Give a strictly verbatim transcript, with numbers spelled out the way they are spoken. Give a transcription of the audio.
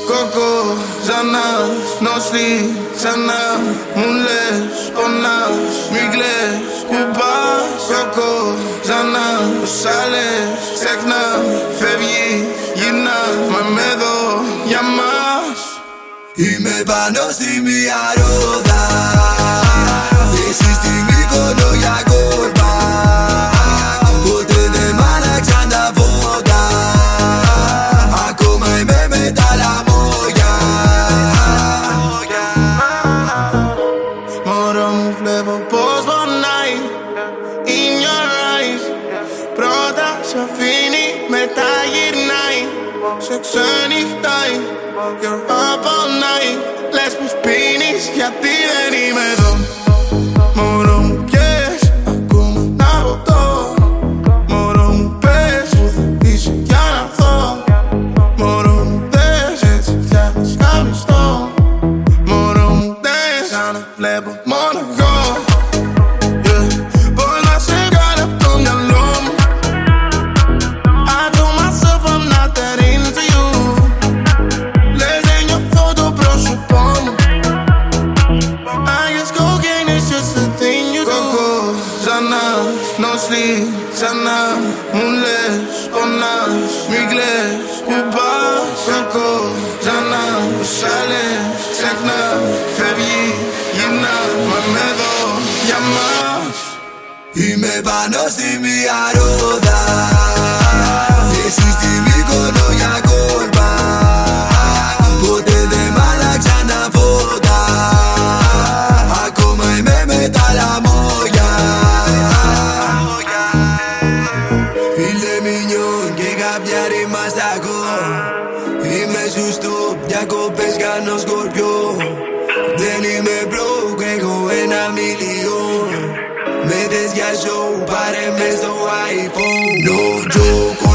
Κόκο, Ζανάς, γνωστή ξανά. Μου λες, πονάς, μη κλαις, που πας. Κόκο, Ζανάς, όσα λες, ξεχνά. Φεύγεις, γυρνάς, μα είμαι εδώ για μας. Είμαι πάνω στη μία ρόδα, εσύ στη Μύκονο για κόλπα. Ποτέ δεν μ' άλλαξαν τα φώτα, ακόμα είμαι με τα λαμόγια. Μωρό μου βλέπω πως πονάει in your eyes. Πρώτα σ' αφήνει, μετά γυρνάει, σε ξενυχτάει. You're up all night. Λες πως πίνεις γιατί δεν είμαι εδώ. Μωρό μου πιες, ακόμα να ρωτώ. Μωρό μου πες που θα είσαι για να έρθω. Μωρό μου δες, έτσι φτιάχνεις χαμιστό. Μωρό μου δες, σαν να βλέπω μόνο εγώ. Yeah. Πώς να σε βγάλω απ' το μυαλό μου. I told myself I'm not that into you. Λες δεν νιώθω το πρόσωπό μου. I guess cocaine is just a thing you do. Κόκο, Ζανάς, γνωστή ξανά. Μου λες, πονάς, μη κλαις, που πας. Κόκο, Ζανάς, όσα λες, ξεχνά. Φεύγεις, γυρνάς, μα είμαι εδώ για μας. Είμαι πάνω στη μία ρόδα, εσύ στη Μύκονο για κόλπα. Ποτέ δεν μ' άλλαξαν τα φώτα, ακόμα είμαι με τα λαμόγια. Φίλε μινιόν και κάποια ρήμα στα κο. Είμαι σωστό, διακοπές κάνω σκορπιό. Δεν είμαι broke, έχω ένα μιλιόν. Με θες για show, πάρε με στο iPhone. No joke.